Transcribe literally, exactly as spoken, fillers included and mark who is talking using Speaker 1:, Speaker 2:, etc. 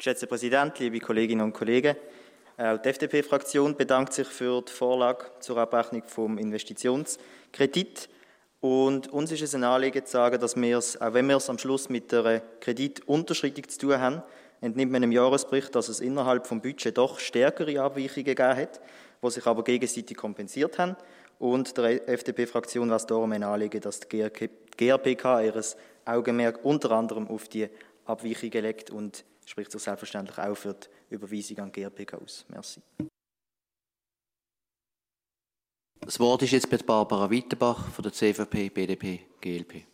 Speaker 1: Geschätzter Präsident, liebe Kolleginnen und Kollegen, auch die F D P-Fraktion bedankt sich für die Vorlage zur Abrechnung vom Investitionskredit. Und uns ist es ein Anliegen zu sagen, dass wir es, auch wenn wir es am Schluss mit der Kreditunterschreitung zu tun haben, entnimmt man im Jahresbericht, dass es innerhalb des Budgets doch stärkere Abweichungen gegeben hat, die sich aber gegenseitig kompensiert haben. Und der F D P-Fraktion war es darum ein Anliegen, dass die G R P K ihr Augenmerk unter anderem auf die Abweichungen legt und spricht sich selbstverständlich auch für die Überweisung an die G R P K aus. Merci.
Speaker 2: Das Wort ist jetzt bei Barbara Weiterbach von der C V P, B D P, G L P.